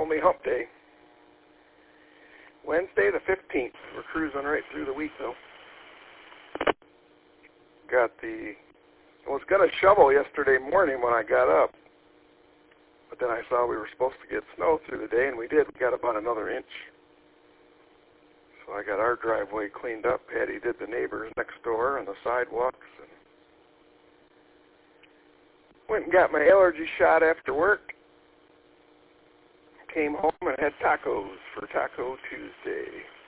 only hump day. Wednesday the 15th. We're cruising right through the week, though. I was going to shovel yesterday morning when I got up, but then I saw we were supposed to get snow through the day, and we did. We got about another inch. So I got our driveway cleaned up. Patty did the neighbors next door and the sidewalks. And went and got my allergy shot after work. Came home and had tacos for Taco Tuesday.